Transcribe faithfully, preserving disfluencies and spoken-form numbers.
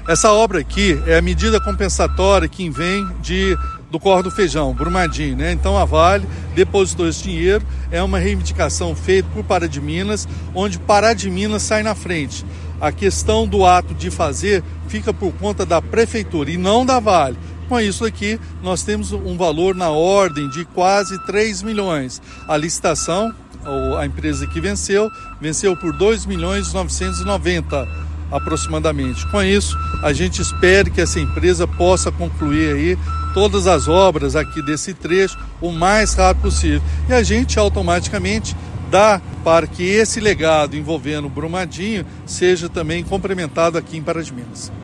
Essa obra aqui é a medida compensatória que vem de, do Córrego do Feijão, Brumadinho, né? Então a Vale depositou esse dinheiro, é uma reivindicação feita por Pará de Minas, onde Pará de Minas sai na frente. A questão do ato de fazer fica por conta da Prefeitura e não da Vale. Com isso aqui, nós temos um valor na ordem de quase três milhões. A licitação, a empresa que venceu, venceu por dois milhões novecentos e noventa aproximadamente. Com isso, a gente espera que essa empresa possa concluir aí todas as obras aqui desse trecho o mais rápido possível. E a gente automaticamente dá para que esse legado envolvendo Brumadinho seja também complementado aqui em Pará de Minas.